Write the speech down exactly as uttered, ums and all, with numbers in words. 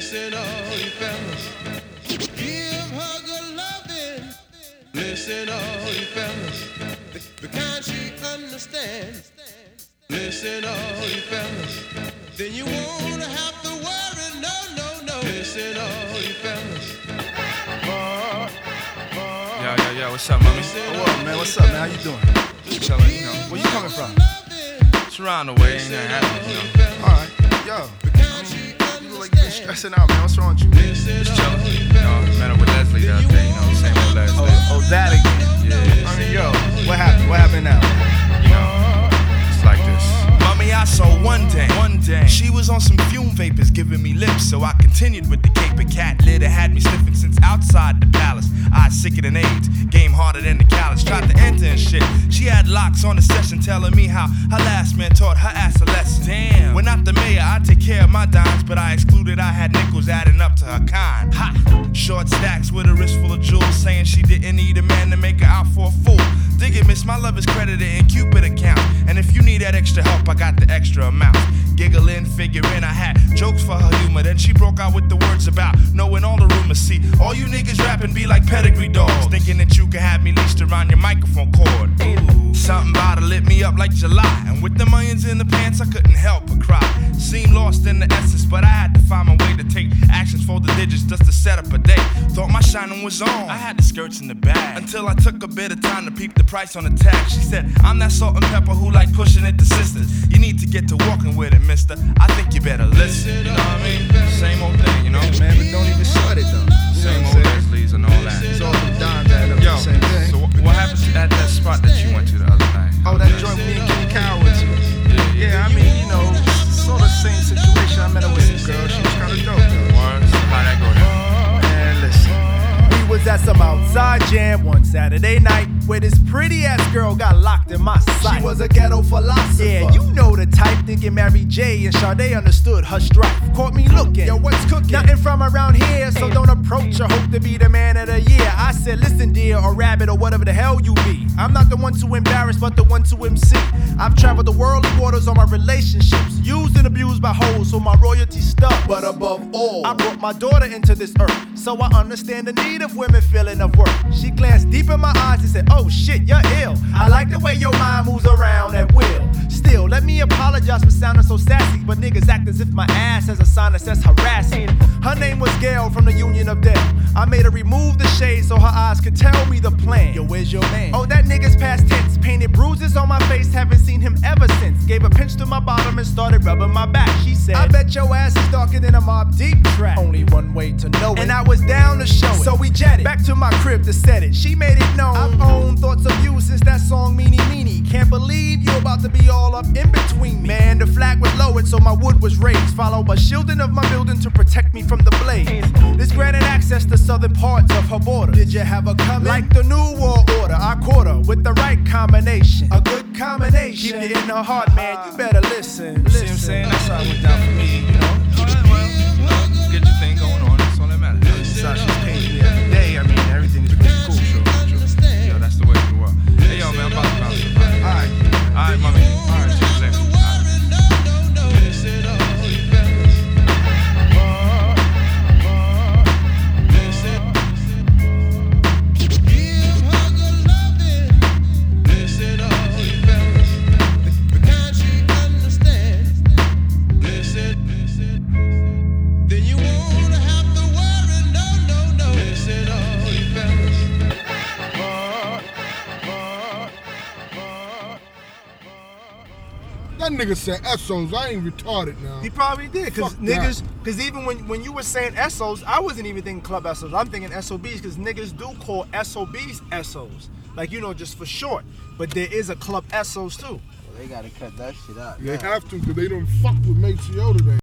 Listen, all you fellas, give her good loving. Listen, all you fellas, the, the kind she understands. Listen, all you fellas, then you won't have to worry, no, no, no. Listen, all you fellas. Uh, uh, yo, yo, yo, what's up, mommy? Oh, what, man? What's up, man? How you doing? Just chilling, you know. Where you coming from? It's around the way, ain't nothing happening, you know. All right, yo. I mean, you look like you been stressing out, man. What's wrong with you? Just chilling, you know. Met up with Leslie the other day, you know. Same old Leslie. Oh, oh, that again? Yeah. I mean, yo, what happened? What happened now? You know, it's like this. Mommy, I saw one day, one day, she was on some fume vapors giving me lips, so I continued with the caper cat lid that had me sniffing since outside the palace. I sicker than AIDS, game harder than the callous. Tried to enter and shit. She had locks on the session telling me how her last man taught her ass a lesson. Damn. When not the mayor, I take care of my dimes, but I excluded I had nickels adding up to her kind. Ha! Short stacks with a wrist full of jewels, saying she didn't need a man to make her out for a fool. Dig it, miss, my love is credited in Cupid account. And if you need that extra help, I got the extra amount. Giggling, figuring I had jokes for her humor. Then she broke out with the words about knowing all the rumors. See, all you niggas rapping be like pedigree dogs, thinking that you can have me leashed around your microphone cord. Ooh. Something about her lit me up like July. And with the millions in the pants, I couldn't help but cry. Seemed lost in the essence, but I had to find my way to take actions for the digits just to set up a day. Thought my shining was on, I had the skirts in the bag. Until I took a bit of time to peep the price on the tag. She said, I'm that salt and pepper who like pushing it to sisters. You need to get to walking with it, mister. I think you better listen, you know what I mean? Same old thing, you know? Yeah, man, but don't even sweat it, though. You Same know old what I'm saying? Leslie's and all that. It's all them dimes add up to Yo, the same thing. so wh- what happened at that spot that you went to the other night? Oh, that joint me and Kenny Cow went to. Yeah, yeah. Yeah, I mean, you know, sort of same situation. I met her with some girl. She was kind of dope, though. Words, how'd that go down? Man, listen. We was at some outside jam one Saturday night where this pretty ass girl got locked in my sight. She was a ghetto philosopher. Yeah, you know the type, thinking Mary J and Sade understood her strife. Caught me looking. Yo, what's cooking? Nothing from around here, so don't approach or hope to be the man of the year. I said, listen, dear, or rabbit, or whatever the hell you be. I'm not the one to embarrass, but the one to M C. I've traveled the worldly waters on my relationships, used and abused by hoes, so my royalty stuck. But above all, I brought my daughter into this earth, so I understand the need of women feeling of work. She glanced deep in my eyes and said, oh shit, you're ill. I like the way your mind moves around at will. Still, let me apologize for sounding so sassy, but niggas act as if my ass has a sign that says harassing. Her name was Gail from the Union of Dale. I made her remove the shade so her eyes could tell me the plan. yo, where's your man? Oh, that nigga's past tense. Painted bruises on my face, haven't seen him ever since. Gave a pinch to my bottom and started rubbing my back. She said, I bet your ass is darker than a Mob Deep track. only one way to know it. And I was down to show it. So we jetted back to my crib to set it. She made it known I've owned thoughts of you since that song Meanie Meanie. Can't believe you about to be all up in between me. Man, the flag was lowered so my wood was raised, followed by shielding of my building to protect me from the blaze. This granted access to southern parts of her border. Did you have a coming? Like the new world order, I caught her with the right combination. a good combination. Keep it in her heart, man, you better listen. You see what I'm saying? That's how it went down for me, you know? Alright, well, you know, get your thing going on, that's all that matters. Besides, she's paying me every day. I mean, everything is pretty cool. True, true. Yo, that's the way of the world. Hey, yo, man, I'm about to bounce the party. Alright. Alright, mommy. Alright, see you later. Listen, all you fellas. Listen, give her good loving. Listen, all you fellas, the kind she understands. Listen, listen, then you won't have to worry, no, no, no. Listen, all you fellas. That nigga said Essos. I ain't retarded now. He probably did, cause Fuck niggas, cause even when, when you were saying S Os, I wasn't even thinking Club S Os. I'm thinking S O Bs, cause niggas do call S O Bs S Os, like you know, just for short. But there is a Club S Os too. They gotta cut that shit out. They have to, because they don't fuck with Maceo today.